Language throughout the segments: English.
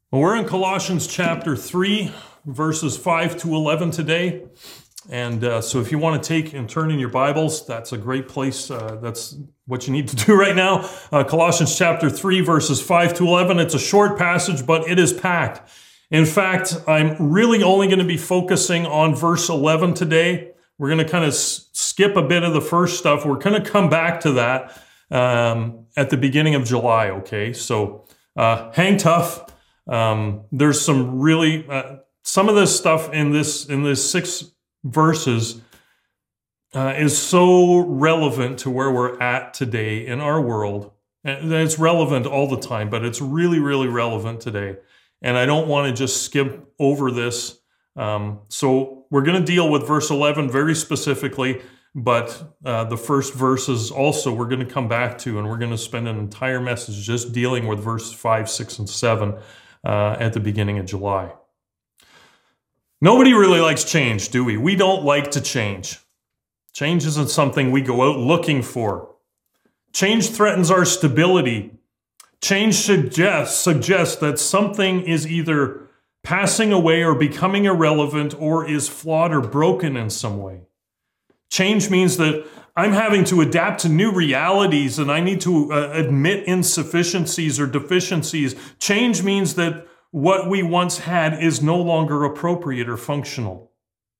Well, we're in Colossians chapter 3, verses 5 to 11 today. And so if you want to take and turn in your Bibles, that's a great place. That's what you need to do right now. Colossians chapter 3, verses 5 to 11. It's a short passage, but it is packed. In fact, I'm really only going to be focusing on verse 11 today. We're going to kind of skip a bit of the first stuff. We're going to come back to that at the beginning of July, okay? So hang tough. There's some really, some of this stuff in this 6 verses is so relevant to where we're at today in our world. And it's relevant all the time, but it's really, really relevant today. And I don't want to just skip over this. So we're going to deal with verse 11 very specifically, but the first verses also we're going to come back to, and we're going to spend an entire message just dealing with verse 5, 6, and 7 at the beginning of July. Nobody really likes change, do we? We don't like to change. Change isn't something we go out looking for. Change threatens our stability. Change suggests that something is either passing away or becoming irrelevant or is flawed or broken in some way. Change means that I'm having to adapt to new realities and I need to admit insufficiencies or deficiencies. Change means that what we once had is no longer appropriate or functional.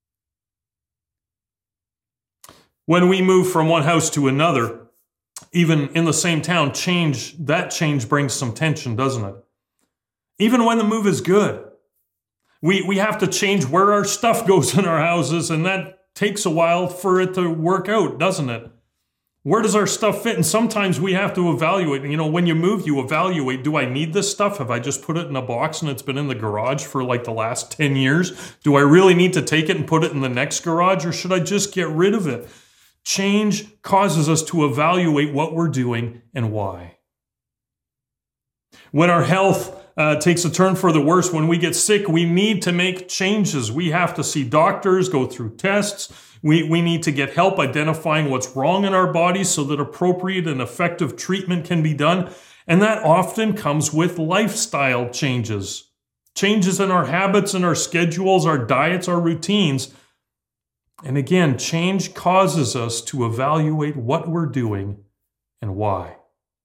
When we move from one house to another, even in the same town, that change brings some tension, doesn't it? Even when the move is good. We have to change where our stuff goes in our houses, and that takes a while for it to work out, doesn't it? Where does our stuff fit? And sometimes we have to evaluate. You know, when you move, you evaluate, do I need this stuff? Have I just put it in a box and it's been in the garage for like the last 10 years? Do I really need to take it and put it in the next garage, or should I just get rid of it? Change causes us to evaluate what we're doing and why. When our health takes a turn for the worse, when we get sick, we need to make changes. We have to see doctors, go through tests. We need to get help identifying what's wrong in our bodies so that appropriate and effective treatment can be done. And that often comes with lifestyle changes. Changes in our habits and our schedules, our diets, our routines. And again, change causes us to evaluate what we're doing and why.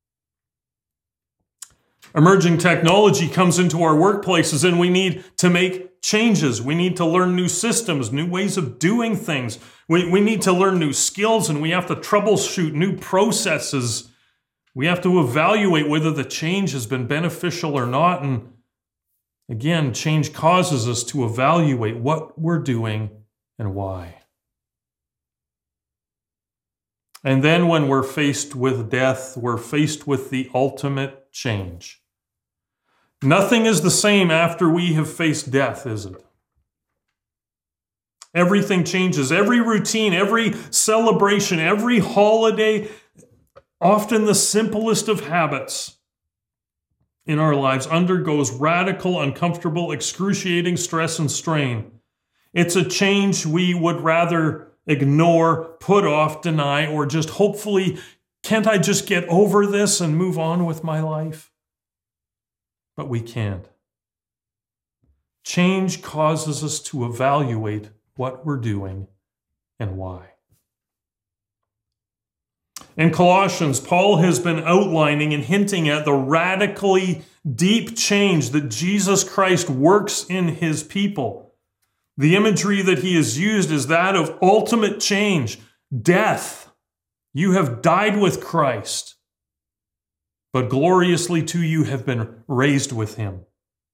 Emerging technology comes into our workplaces and we need to make changes. We need to learn new systems, new ways of doing things. We need to learn new skills, and we have to troubleshoot new processes. We have to evaluate whether the change has been beneficial or not. And again, change causes us to evaluate what we're doing and why. And then when we're faced with death, we're faced with the ultimate change. Nothing is the same after we have faced death, is it? Everything changes. Every routine, every celebration, every holiday, often the simplest of habits in our lives, undergoes radical, uncomfortable, excruciating stress and strain. It's a change we would rather ignore, put off, deny, or just hopefully, can't I just get over this and move on with my life? But we can't. Change causes us to evaluate what we're doing and why. In Colossians, Paul has been outlining and hinting at the radically deep change that Jesus Christ works in his people. The imagery that he has used is that of ultimate change, death. You have died with Christ, but gloriously too you have been raised with him.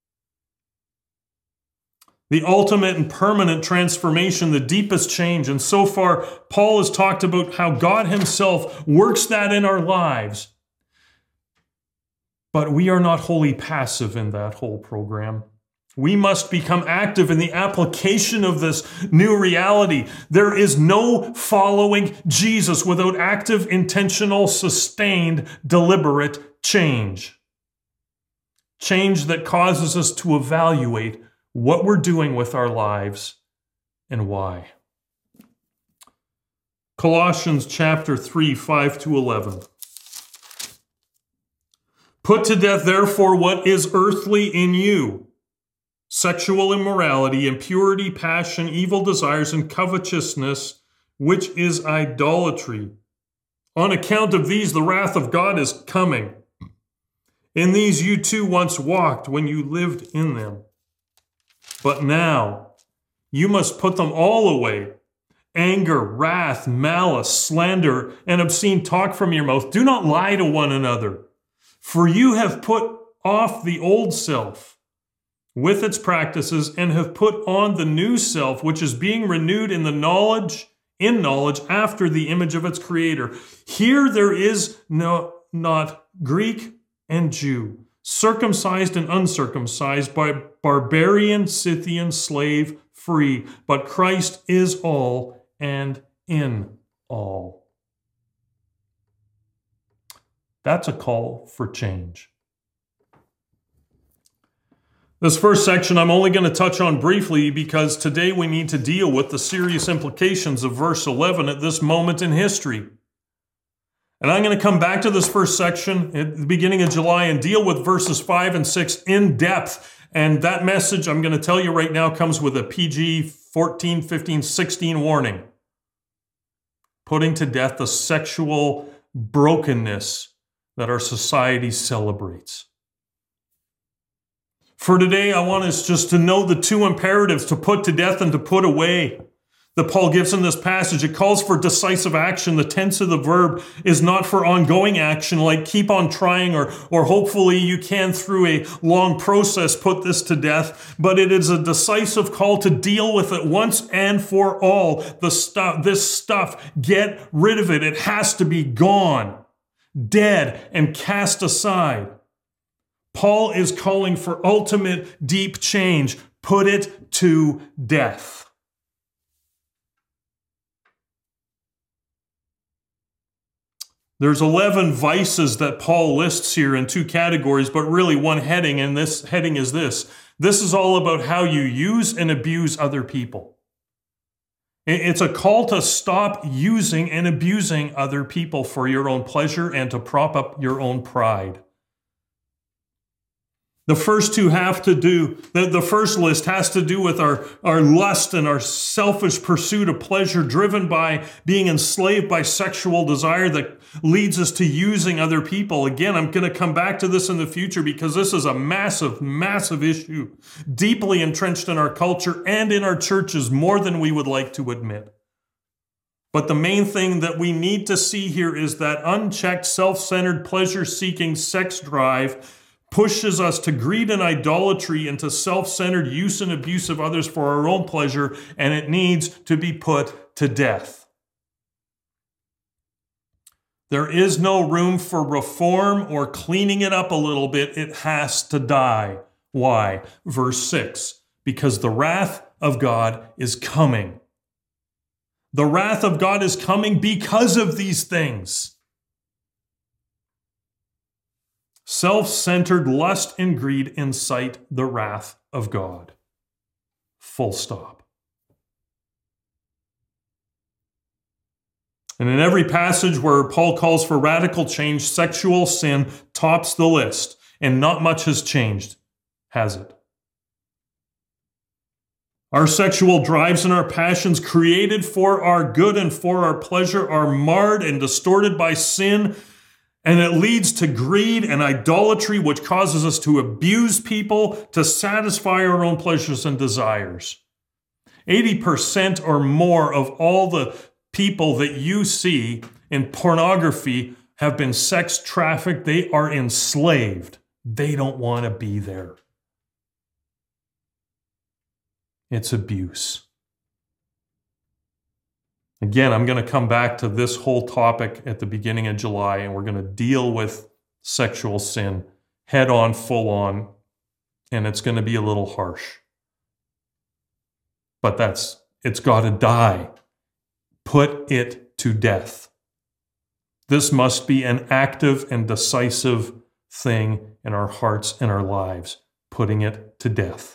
The ultimate and permanent transformation, the deepest change. And so far, Paul has talked about how God himself works that in our lives. But we are not wholly passive in that whole program. We must become active in the application of this new reality. There is no following Jesus without active, intentional, sustained, deliberate change. Change that causes us to evaluate what we're doing with our lives and why. Colossians chapter 3, 5 to 11. Put to death, therefore, what is earthly in you: sexual immorality, impurity, passion, evil desires, and covetousness, which is idolatry. On account of these, the wrath of God is coming. In these you too once walked when you lived in them. But now you must put them all away: anger, wrath, malice, slander, and obscene talk from your mouth. Do not lie to one another, for you have put off the old self with its practices and have put on the new self, which is being renewed in knowledge after the image of its creator. Here there is not Greek and Jew, circumcised and uncircumcised, by barbarian, Scythian, slave, free, but Christ is all and in all. That's a call for change. This first section I'm only going to touch on briefly because today we need to deal with the serious implications of verse 11 at this moment in history. And I'm going to come back to this first section at the beginning of July and deal with verses 5 and 6 in depth. And that message, I'm going to tell you right now, comes with a PG 14, 15, 16 warning. Putting to death the sexual brokenness that our society celebrates. For today, I want us just to know the two imperatives: to put to death and to put away, that Paul gives in this passage. It calls for decisive action. The tense of the verb is not for ongoing action, like keep on trying, or hopefully you can, through a long process, put this to death. But it is a decisive call to deal with it once and for all. This stuff, get rid of it. It has to be gone, dead, and cast aside. Paul is calling for ultimate deep change. Put it to death. There's 11 vices that Paul lists here in two categories, but really one heading, and this heading is this. This is all about how you use and abuse other people. It's a call to stop using and abusing other people for your own pleasure and to prop up your own pride. The first two have to do, the first list has to do with our lust and our selfish pursuit of pleasure, driven by being enslaved by sexual desire that leads us to using other people. Again, I'm going to come back to this in the future because this is a massive, massive issue, deeply entrenched in our culture and in our churches, more than we would like to admit. But the main thing that we need to see here is that unchecked, self-centered, pleasure-seeking sex drive pushes us to greed and idolatry and to self-centered use and abuse of others for our own pleasure, and it needs to be put to death. There is no room for reform or cleaning it up a little bit. It has to die. Why? Verse 6, because the wrath of God is coming. The wrath of God is coming because of these things. Self-centered lust and greed incite the wrath of God. Full stop. And in every passage where Paul calls for radical change, sexual sin tops the list. And not much has changed, has it? Our sexual drives and our passions, created for our good and for our pleasure, are marred and distorted by sin. And it leads to greed and idolatry, which causes us to abuse people to satisfy our own pleasures and desires. 80% or more of all the people that you see in pornography have been sex trafficked. They are enslaved. They don't want to be there. It's abuse. Again, I'm going to come back to this whole topic at the beginning of July, and we're going to deal with sexual sin head on, full on, and it's going to be a little harsh. But it's got to die. Put it to death. This must be an active and decisive thing in our hearts and our lives, putting it to death.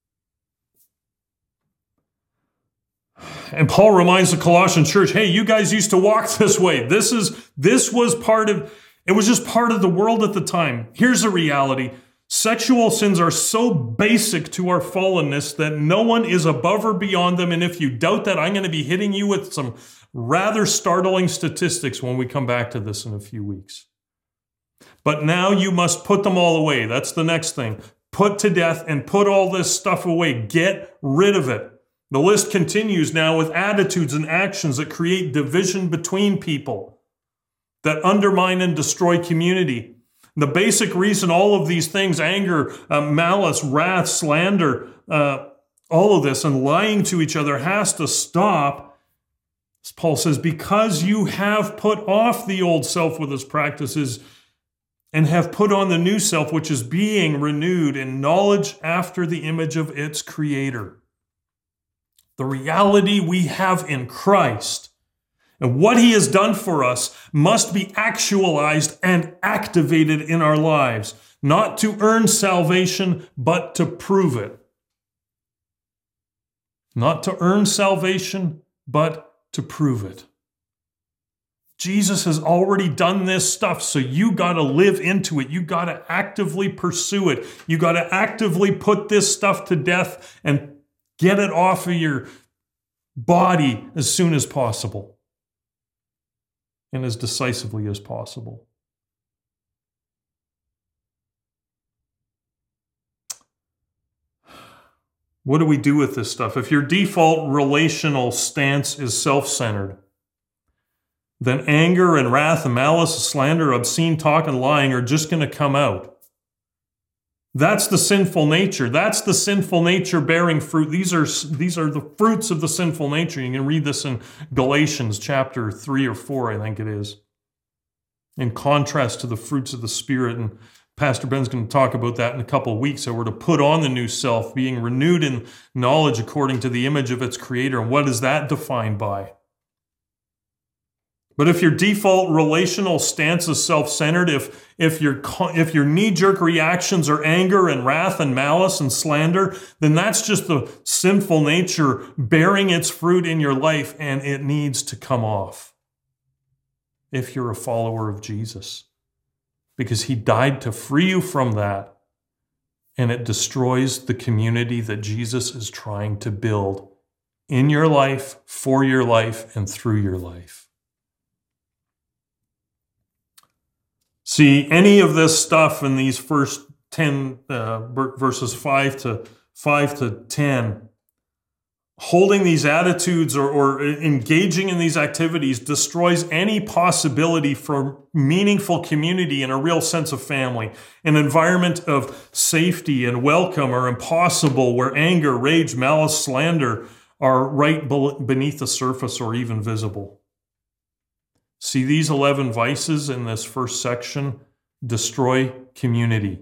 And Paul reminds the Colossian church, hey, you guys used to walk this way. This was part of, It was just part of the world at the time. Here's the reality. Sexual sins are so basic to our fallenness that no one is above or beyond them. And if you doubt that, I'm going to be hitting you with some rather startling statistics when we come back to this in a few weeks. But now you must put them all away. That's the next thing. Put to death and put all this stuff away. Get rid of it. The list continues now with attitudes and actions that create division between people, that undermine and destroy community. The basic reason all of these things, anger, malice, wrath, slander, all of this and lying to each other has to stop. As Paul says, because you have put off the old self with its practices and have put on the new self, which is being renewed in knowledge after the image of its creator. The reality we have in Christ and what he has done for us must be actualized and activated in our lives, not to earn salvation, but to prove it. Not to earn salvation, but to prove it. Jesus has already done this stuff, so you got to live into it. You got to actively pursue it. You got to actively put this stuff to death and get it off of your body as soon as possible and as decisively as possible. What do we do with this stuff? If your default relational stance is self-centered, then anger and wrath and malice, slander, obscene talk and lying are just going to come out. That's the sinful nature. That's the sinful nature bearing fruit. These are the fruits of the sinful nature. You can read this in Galatians chapter 3 or 4, I think it is. In contrast to the fruits of the Spirit. And Pastor Ben's going to talk about that in a couple of weeks. So we're to put on the new self, being renewed in knowledge according to the image of its creator. And what is that defined by? But if your default relational stance is self-centered, if your knee-jerk reactions are anger and wrath and malice and slander, then that's just the sinful nature bearing its fruit in your life, and it needs to come off if you're a follower of Jesus. Because he died to free you from that, and it destroys the community that Jesus is trying to build in your life, for your life, and through your life. See, any of this stuff in these first 10 verses 5 to 10, holding these attitudes or engaging in these activities destroys any possibility for meaningful community and a real sense of family. An environment of safety and welcome are impossible where anger, rage, malice, slander are right beneath the surface or even visible. See, these 11 vices in this first section destroy community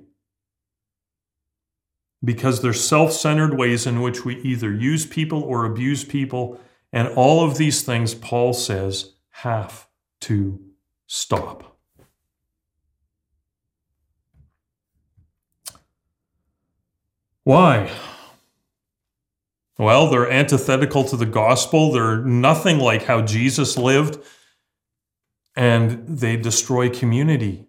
because they're self-centered ways in which we either use people or abuse people, and all of these things, Paul says, have to stop. Why? Well, they're antithetical to the gospel. They're nothing like how Jesus lived. And they destroy community.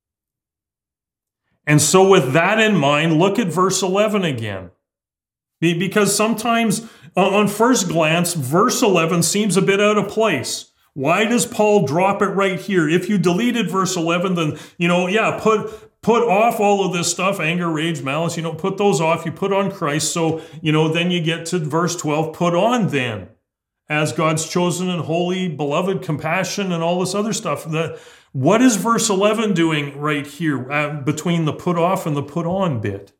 And so with that in mind, look at verse 11 again. Because sometimes, on first glance, verse 11 seems a bit out of place. Why does Paul drop it right here? If you deleted verse 11, then, put off all of this stuff, anger, rage, malice, put those off. You put on Christ. So, then you get to verse 12, put on then, as God's chosen and holy, beloved, compassion, and all this other stuff. What is verse 11 doing right here between the put off and the put on bit?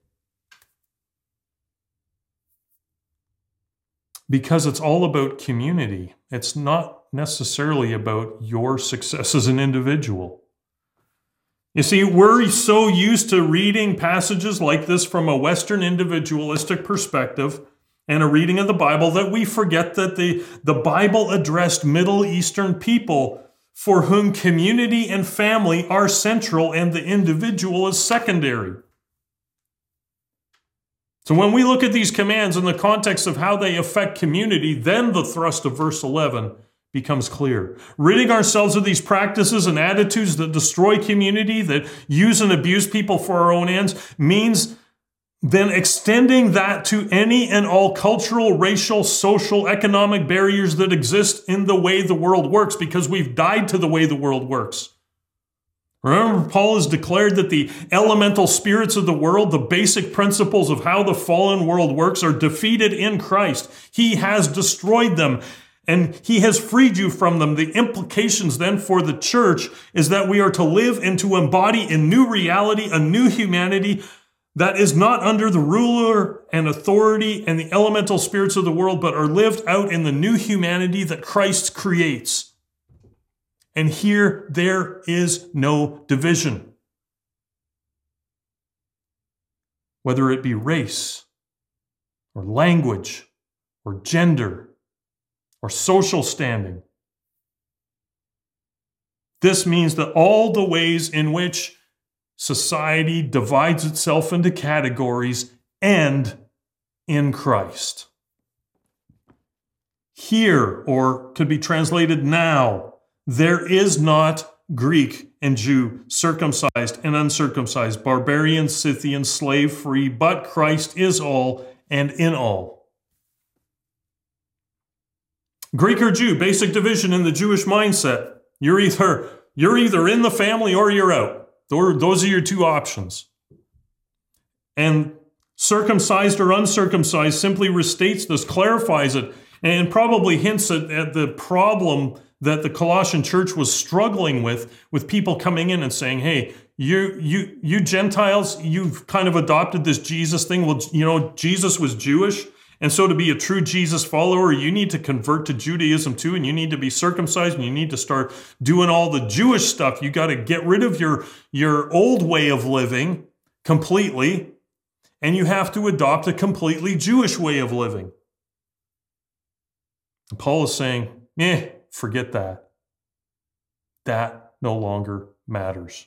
Because it's all about community. It's not necessarily about your success as an individual. You see, we're so used to reading passages like this from a Western individualistic perspective and a reading of the Bible that we forget that the Bible addressed Middle Eastern people for whom community and family are central and the individual is secondary. So when we look at these commands in the context of how they affect community, then the thrust of verse 11 becomes clear. Ridding ourselves of these practices and attitudes that destroy community, that use and abuse people for our own ends, means then extending that to any and all cultural, racial, social, economic barriers that exist in the way the world works, because we've died to the way the world works. Remember, Paul has declared that the elemental spirits of the world, the basic principles of how the fallen world works, are defeated in Christ. He has destroyed them, and he has freed you from them. The implications then for the church is that we are to live and to embody a new reality, a new humanity that is not under the ruler and authority and the elemental spirits of the world, but are lived out in the new humanity that Christ creates. And here there is no division. Whether it be race or language or gender or social standing. This means that all the ways in which society divides itself into categories end in Christ. Here, or could be translated now, there is not Greek and Jew, circumcised and uncircumcised, barbarian, Scythian, slave free, but Christ is all and in all. Greek or Jew, basic division in the Jewish mindset. You're either in the family or you're out. Those are your two options. And circumcised or uncircumcised simply restates this, clarifies it, and probably hints at the problem that the Colossian church was struggling with people coming in and saying, hey, you Gentiles, you've kind of adopted this Jesus thing. Well, Jesus was Jewish. And so to be a true Jesus follower, you need to convert to Judaism too, and you need to be circumcised, and you need to start doing all the Jewish stuff. You got to get rid of your old way of living completely, and you have to adopt a completely Jewish way of living. And Paul is saying, forget that. That no longer matters.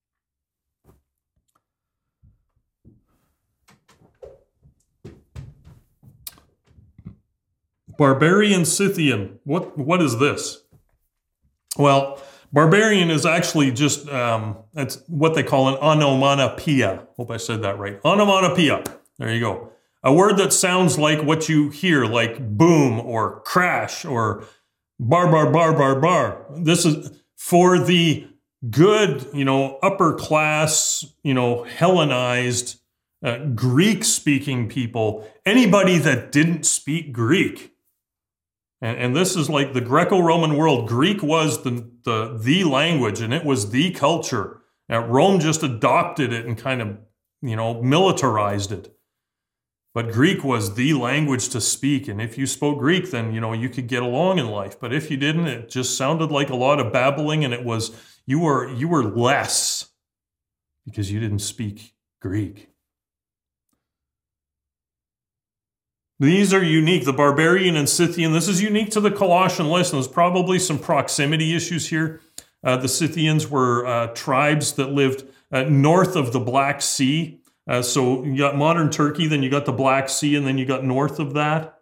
Barbarian, Scythian. What is this? Well, barbarian is actually just, that's what they call an onomatopoeia. Hope I said that right. Onomatopoeia. There you go. A word that sounds like what you hear, like boom or crash or bar, bar, bar, bar, bar. This is for the good, upper class, Hellenized, Greek-speaking people, anybody that didn't speak Greek. And this is like the Greco-Roman world. Greek was the language, and it was the culture. Rome just adopted it and kind of, militarized it. But Greek was the language to speak, and if you spoke Greek, then, you could get along in life. But if you didn't, it just sounded like a lot of babbling, and it was, you were less because you didn't speak Greek. These are unique, the barbarian and Scythian. This is unique to the Colossian list, and there's probably some proximity issues here. The Scythians were tribes that lived north of the Black Sea. So you got modern Turkey, then you got the Black Sea, and then you got north of that.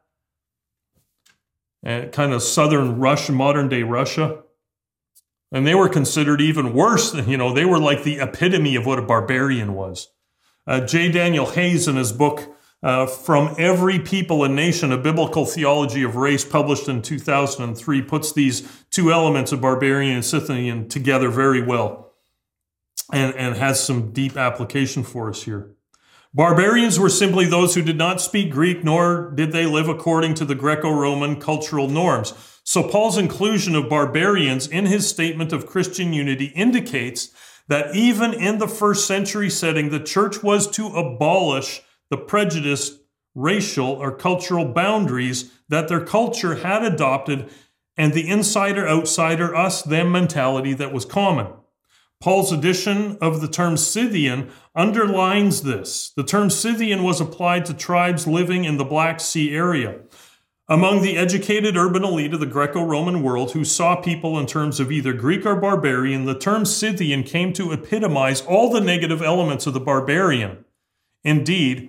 Kind of southern Russia, modern-day Russia. And they were considered even worse than, they were like the epitome of what a barbarian was. J. Daniel Hayes, in his book, From Every People and Nation, A Biblical Theology of Race, published in 2003, puts these two elements of barbarian and Scythian together very well and has some deep application for us here. Barbarians were simply those who did not speak Greek, nor did they live according to the Greco-Roman cultural norms. So Paul's inclusion of barbarians in his statement of Christian unity indicates that even in the first century setting, the church was to abolish the prejudiced racial or cultural boundaries that their culture had adopted and the insider-outsider, us-them mentality that was common. Paul's addition of the term Scythian underlines this. The term Scythian was applied to tribes living in the Black Sea area. Among the educated urban elite of the Greco-Roman world who saw people in terms of either Greek or barbarian, the term Scythian came to epitomize all the negative elements of the barbarian. Indeed,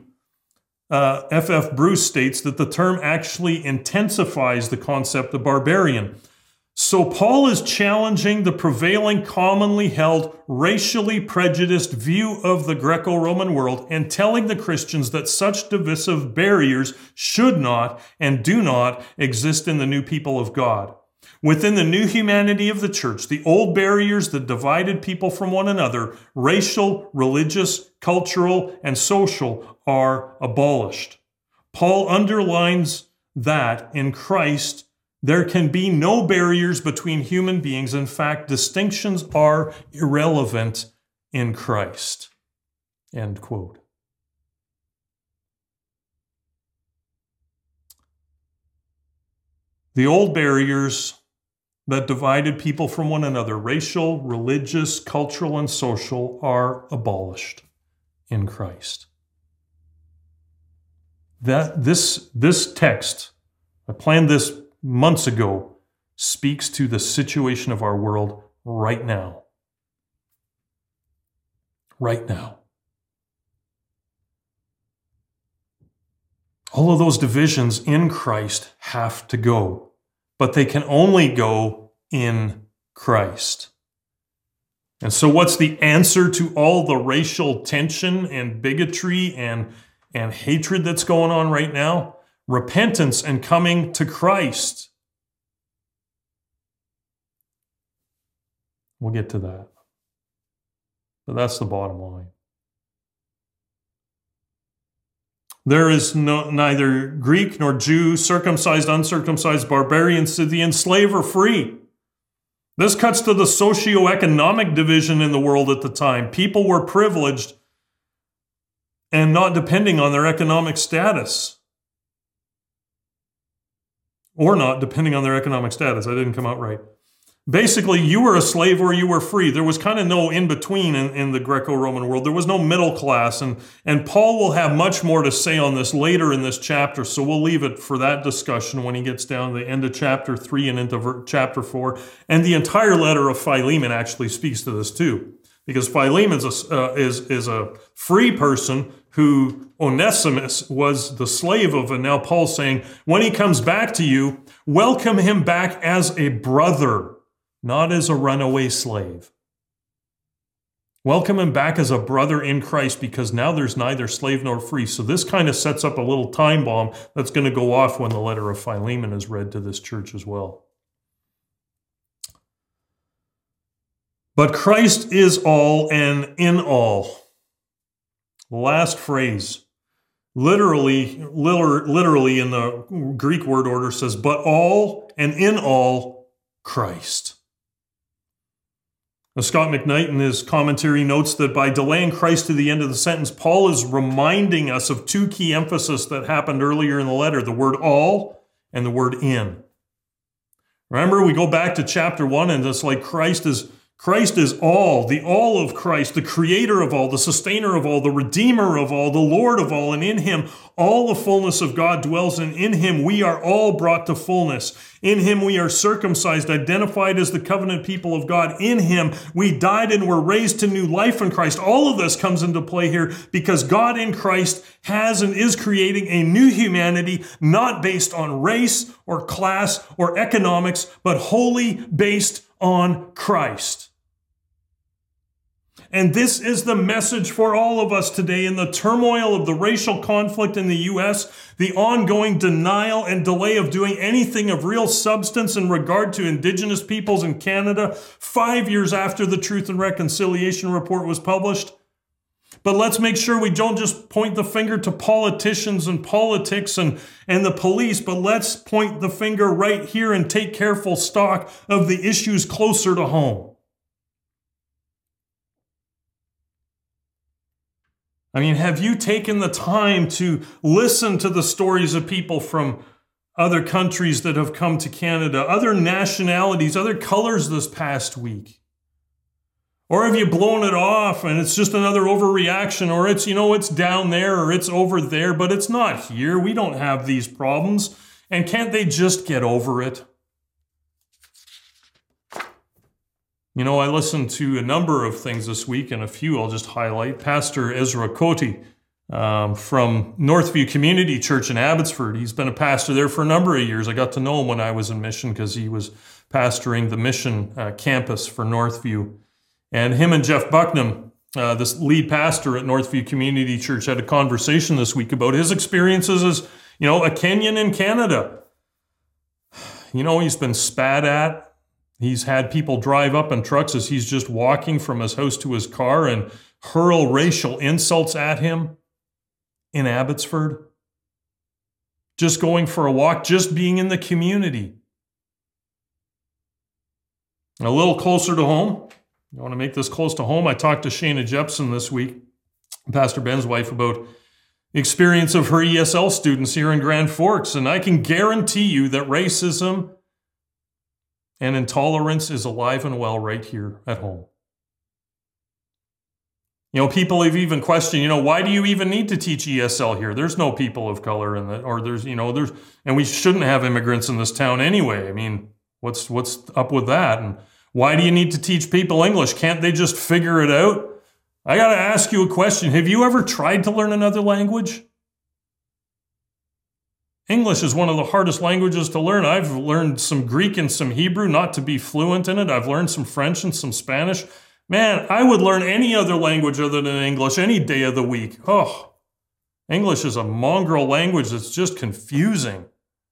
F.F. Bruce states that the term actually intensifies the concept of barbarian. So Paul is challenging the prevailing, commonly held, racially prejudiced view of the Greco-Roman world and telling the Christians that such divisive barriers should not and do not exist in the new people of God. Within the new humanity of the church, the old barriers that divided people from one another, racial, religious, cultural, and social, are abolished. Paul underlines that in Christ, there can be no barriers between human beings. In fact, distinctions are irrelevant in Christ. End quote. The old barriers that divided people from one another, racial, religious, cultural, and social, are abolished in Christ. This text, I planned this months ago, speaks to the situation of our world right now. Right now. All of those divisions in Christ have to go, but they can only go in Christ. And so what's the answer to all the racial tension and bigotry and hatred that's going on right now? Repentance and coming to Christ. We'll get to that. But that's the bottom line. There is neither Greek nor Jew, circumcised, uncircumcised, barbarian, Scythian, slave or free. This cuts to the socioeconomic division in the world at the time. People were privileged and not depending on their economic status. Or not, depending on their economic status. I didn't come out right. Basically, you were a slave or you were free. There was kind of no in-between in the Greco-Roman world. There was no middle class. And Paul will have much more to say on this later in this chapter, so we'll leave it for that discussion when he gets down to the end of chapter 3 and into chapter 4. And the entire letter of Philemon actually speaks to this too. Because Philemon is a free person who Onesimus was the slave of. And now Paul's saying, when he comes back to you, welcome him back as a brother, not as a runaway slave. Welcome him back as a brother in Christ, because now there's neither slave nor free. So this kind of sets up a little time bomb that's going to go off when the letter of Philemon is read to this church as well. But Christ is all and in all. Last phrase, literally in the Greek word order says, but all and in all Christ. Now, Scott McKnight in his commentary notes that by delaying Christ to the end of the sentence, Paul is reminding us of two key emphases that happened earlier in the letter, the word all and the word in. Remember, we go back to chapter 1 and it's like Christ is all, the all of Christ, the creator of all, the sustainer of all, the redeemer of all, the Lord of all, and in him all the fullness of God dwells, and in him we are all brought to fullness. In him we are circumcised, identified as the covenant people of God. In him we died and were raised to new life in Christ. All of this comes into play here because God in Christ has and is creating a new humanity, not based on race or class or economics, but wholly based on Christ. And this is the message for all of us today in the turmoil of the racial conflict in the U.S., the ongoing denial and delay of doing anything of real substance in regard to Indigenous peoples in Canada 5 years after the Truth and Reconciliation Report was published. But let's make sure we don't just point the finger to politicians and politics and the police, but let's point the finger right here and take careful stock of the issues closer to home. I mean, have you taken the time to listen to the stories of people from other countries that have come to Canada, other nationalities, other colors this past week? Or have you blown it off and it's just another overreaction, or it's, it's down there or it's over there, but it's not here. We don't have these problems. And can't they just get over it? I listened to a number of things this week, and a few I'll just highlight. Pastor Ezra Cote from Northview Community Church in Abbotsford. He's been a pastor there for a number of years. I got to know him when I was in mission because he was pastoring the mission campus for Northview. And him and Jeff Bucknam, this lead pastor at Northview Community Church, had a conversation this week about his experiences as, a Kenyan in Canada. He's been spat at. He's had people drive up in trucks as he's just walking from his house to his car and hurl racial insults at him in Abbotsford. Just going for a walk, just being in the community. A little closer to home. I want to make this close to home. I talked to Shayna Jepson this week, Pastor Ben's wife, about the experience of her ESL students here in Grand Forks. And I can guarantee you that racism and intolerance is alive and well right here at home. People have even questioned, why do you even need to teach ESL here? There's no people of color in that, or and we shouldn't have immigrants in this town anyway. I mean, what's up with that? And why do you need to teach people English? Can't they just figure it out? I got to ask you a question. Have you ever tried to learn another language? English is one of the hardest languages to learn. I've learned some Greek and some Hebrew, not to be fluent in it. I've learned some French and some Spanish. Man, I would learn any other language other than English any day of the week. Oh, English is a mongrel language that's just confusing.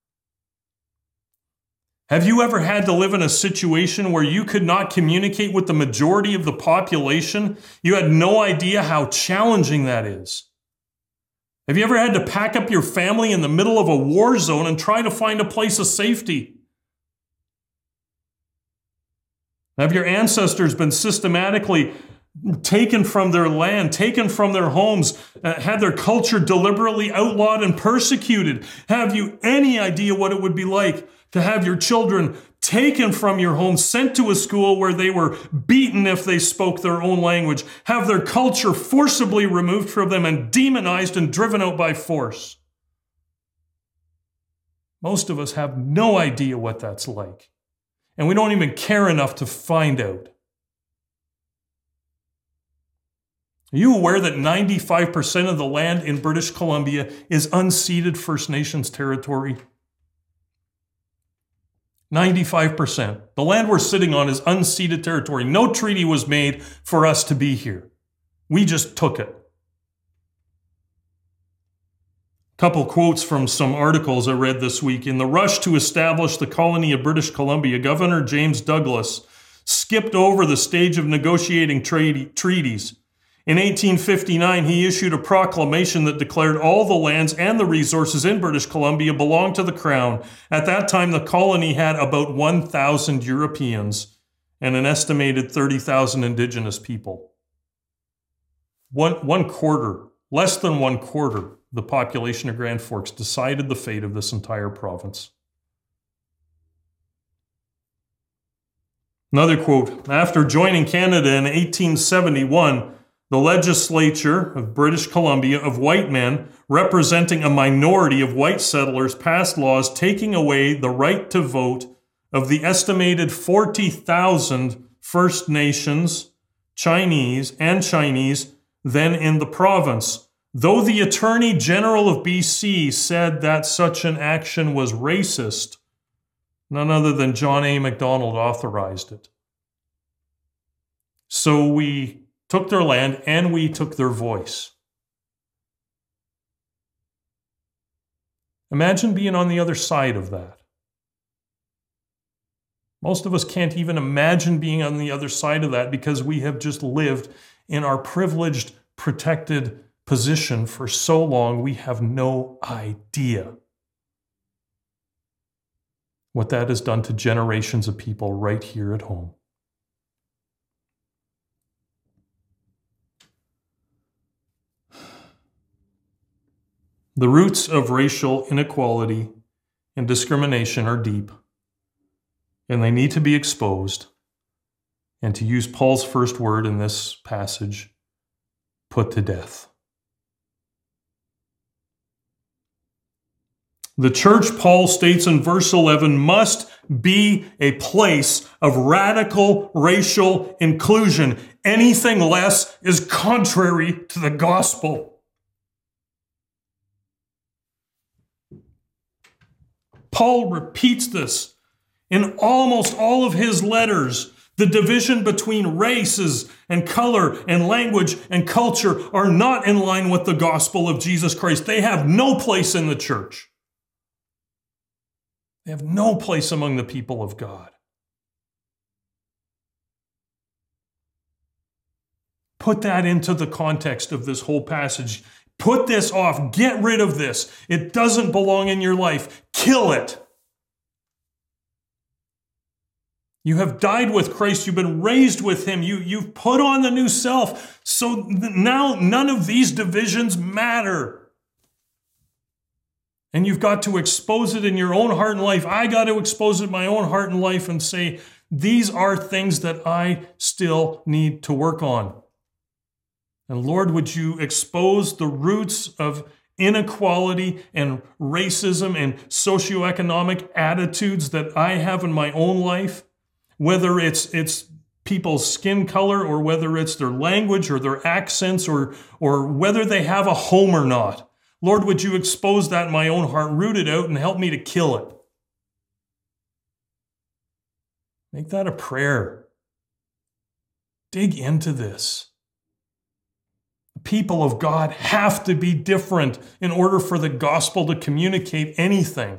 Have you ever had to live in a situation where you could not communicate with the majority of the population? You had no idea how challenging that is. Have you ever had to pack up your family in the middle of a war zone and try to find a place of safety? Have your ancestors been systematically taken from their land, taken from their homes, had their culture deliberately outlawed and persecuted? Have you any idea what it would be like to have your children taken from your home, sent to a school where they were beaten if they spoke their own language, have their culture forcibly removed from them and demonized and driven out by force? Most of us have no idea what that's like. And we don't even care enough to find out. Are you aware that 95% of the land in British Columbia is unceded First Nations territory? 95%. The land we're sitting on is unceded territory. No treaty was made for us to be here. We just took it. Couple quotes from some articles I read this week. In the rush to establish the colony of British Columbia, Governor James Douglas skipped over the stage of negotiating treaties. In 1859, he issued a proclamation that declared all the lands and the resources in British Columbia belonged to the Crown. At that time, the colony had about 1,000 Europeans and an estimated 30,000 Indigenous people. Less than one quarter, the population of Grand Forks decided the fate of this entire province. Another quote, after joining Canada in 1871, the legislature of British Columbia of white men representing a minority of white settlers passed laws taking away the right to vote of the estimated 40,000 First Nations, Chinese then in the province. Though the Attorney General of BC said that such an action was racist, none other than John A. Macdonald authorized it. So we took their land and we took their voice. Imagine being on the other side of that. Most of us can't even imagine being on the other side of that because we have just lived in our privileged, protected position for so long, we have no idea what that has done to generations of people right here at home. The roots of racial inequality and discrimination are deep, and they need to be exposed. And to use Paul's first word in this passage, put to death. The church, Paul states in verse 11, must be a place of radical racial inclusion. Anything less is contrary to the gospel. Paul repeats this In almost all of his letters, the division between races and color and language and culture are not in line with the gospel of Jesus Christ. They have no place in the church. They have no place among the people of God. Put that into the context of this whole passage. Put this off. Get rid of this. It doesn't belong in your life. Kill it. You have died with Christ. You've been raised with him. You've put on the new self. So now none of these divisions matter. And you've got to expose it in your own heart and life. I got to expose it in my own heart and life and say, these are things that I still need to work on. And Lord, would you expose the roots of inequality and racism and socioeconomic attitudes that I have in my own life? Whether it's people's skin color or whether it's their language or their accents or whether they have a home or not. Lord, would you expose that in my own heart, root it out, and help me to kill it? Make that a prayer. Dig into this. The people of God have to be different in order for the gospel to communicate anything.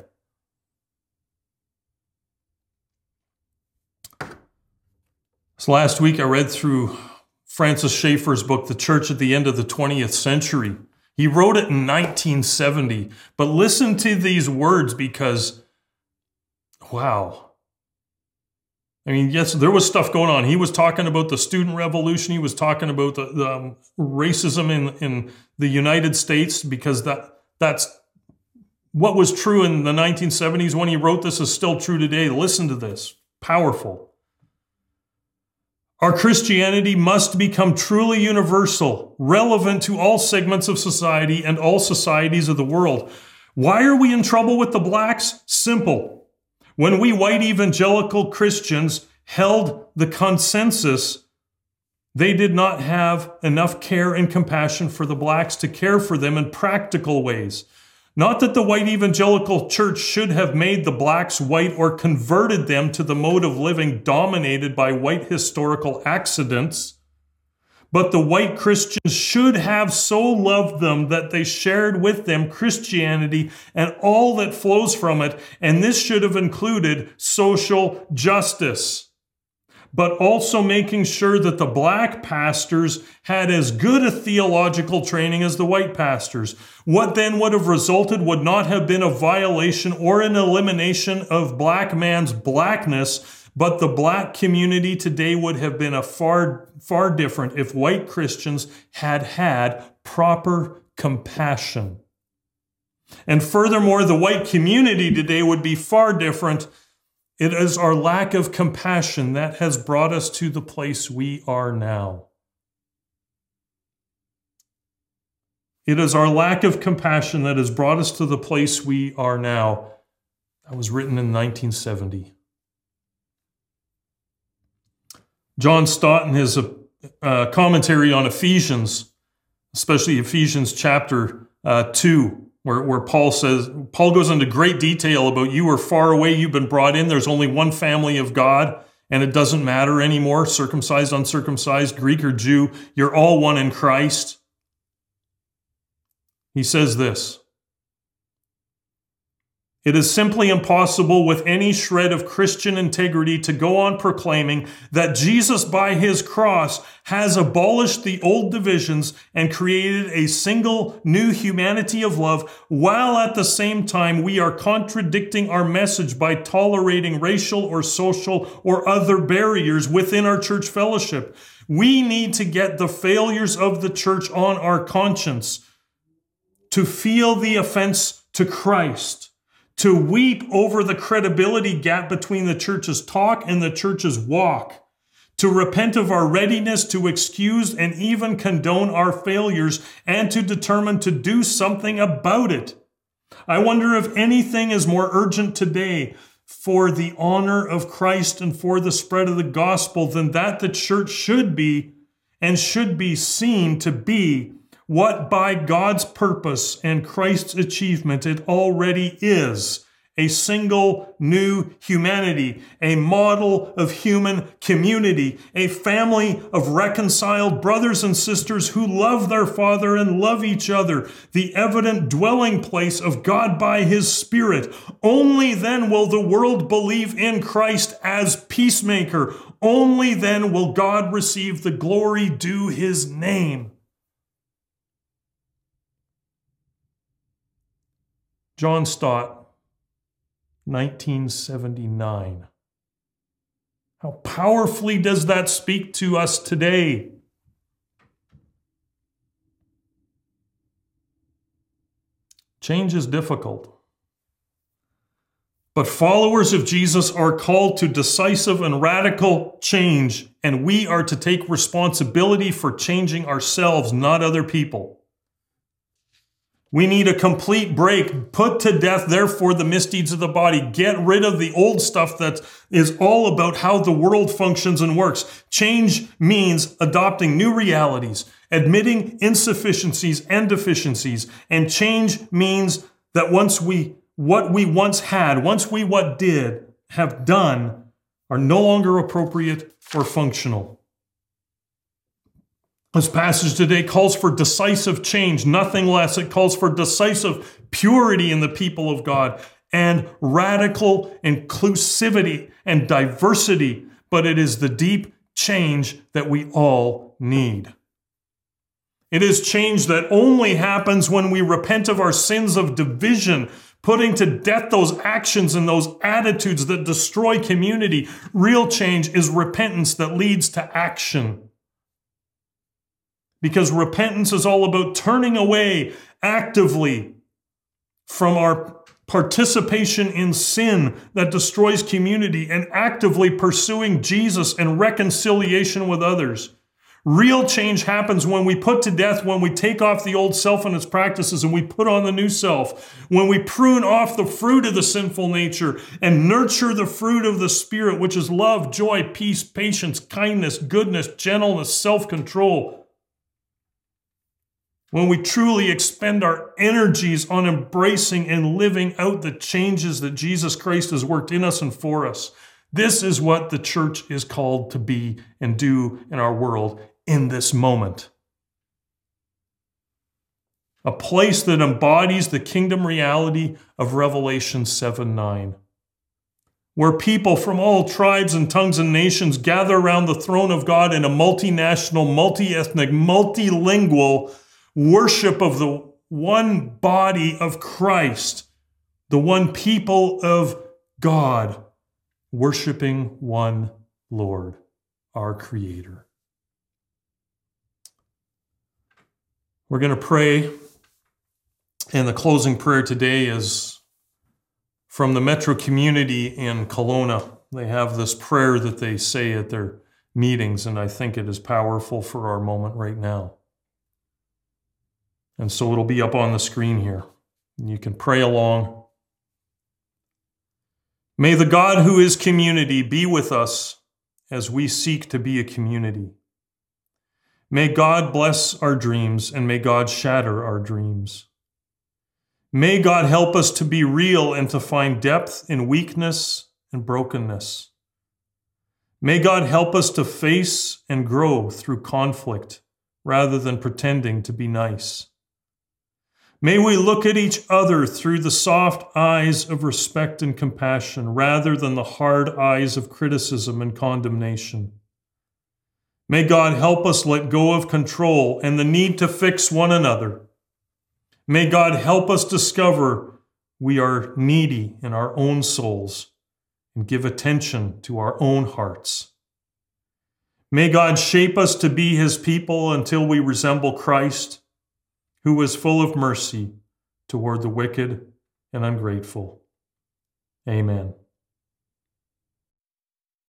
So last week I read through Francis Schaeffer's book, The Church at the End of the 20th Century. He wrote it in 1970, but listen to these words because, wow. I mean, yes, there was stuff going on. He was talking about the student revolution. He was talking about the racism in the United States because that's what was true in the 1970s when he wrote this is still true today. Listen to this. Powerful. Our Christianity must become truly universal, relevant to all segments of society and all societies of the world. Why are we in trouble with the blacks? Simple. When we white evangelical Christians held the consensus, they did not have enough care and compassion for the blacks to care for them in practical ways. Not that the white evangelical church should have made the blacks white or converted them to the mode of living dominated by white historical accidents, but the white Christians should have so loved them that they shared with them Christianity and all that flows from it, and this should have included social justice, but also making sure that the black pastors had as good a theological training as the white pastors. What then would have resulted would not have been a violation or an elimination of black man's blackness, but the black community today would have been a far different if white Christians had had proper compassion. And furthermore, the white community today would be far different. It is our lack of compassion that has brought us to the place we are now. It is our lack of compassion that has brought us to the place we are now. That was written in 1970. John Stott, in his commentary on Ephesians, especially Ephesians chapter 2, where Paul goes into great detail about you are far away, you've been brought in, there's only one family of God, and it doesn't matter anymore, circumcised, uncircumcised, Greek or Jew, you're all one in Christ. He says this, it is simply impossible with any shred of Christian integrity to go on proclaiming that Jesus by his cross has abolished the old divisions and created a single new humanity of love, while at the same time we are contradicting our message by tolerating racial or social or other barriers within our church fellowship. We need to get the failures of the church on our conscience, to feel the offense to Christ, to weep over the credibility gap between the church's talk and the church's walk, to repent of our readiness to excuse and even condone our failures, and to determine to do something about it. I wonder if anything is more urgent today for the honor of Christ and for the spread of the gospel than that the church should be and should be seen to be what by God's purpose and Christ's achievement it already is, a single new humanity, a model of human community, a family of reconciled brothers and sisters who love their Father and love each other, the evident dwelling place of God by His Spirit. Only then will the world believe in Christ as peacemaker. Only then will God receive the glory due His name. John Stott, 1979. How powerfully does that speak to us today? Change is difficult. But followers of Jesus are called to decisive and radical change, and we are to take responsibility for changing ourselves, not other people. We need a complete break. Put to death, therefore, the misdeeds of the body. Get rid of the old stuff that is all about how the world functions and works. Change means adopting new realities, admitting insufficiencies and deficiencies. And change means that what we once had, have done, are no longer appropriate or functional. This passage today calls for decisive change, nothing less. It calls for decisive purity in the people of God and radical inclusivity and diversity, but it is the deep change that we all need. It is change that only happens when we repent of our sins of division, putting to death those actions and those attitudes that destroy community. Real change is repentance that leads to action. Because repentance is all about turning away actively from our participation in sin that destroys community and actively pursuing Jesus and reconciliation with others. Real change happens when we put to death, when we take off the old self and its practices and we put on the new self, when we prune off the fruit of the sinful nature and nurture the fruit of the Spirit, which is love, joy, peace, patience, kindness, goodness, gentleness, self-control. When we truly expend our energies on embracing and living out the changes that Jesus Christ has worked in us and for us. This is what the church is called to be and do in our world in this moment. A place that embodies the kingdom reality of Revelation 7:9, where people from all tribes and tongues and nations gather around the throne of God in a multinational, multi-ethnic, multilingual worship of the one body of Christ, the one people of God, worshiping one Lord, our Creator. We're going to pray, and the closing prayer today is from the Metro community in Kelowna. They have this prayer that they say at their meetings, and I think it is powerful for our moment right now. And so it'll be up on the screen here. You can pray along. May the God who is community be with us as we seek to be a community. May God bless our dreams and may God shatter our dreams. May God help us to be real and to find depth in weakness and brokenness. May God help us to face and grow through conflict rather than pretending to be nice. May we look at each other through the soft eyes of respect and compassion rather than the hard eyes of criticism and condemnation. May God help us let go of control and the need to fix one another. May God help us discover we are needy in our own souls and give attention to our own hearts. May God shape us to be His people until we resemble Christ, who was full of mercy toward the wicked and ungrateful. Amen.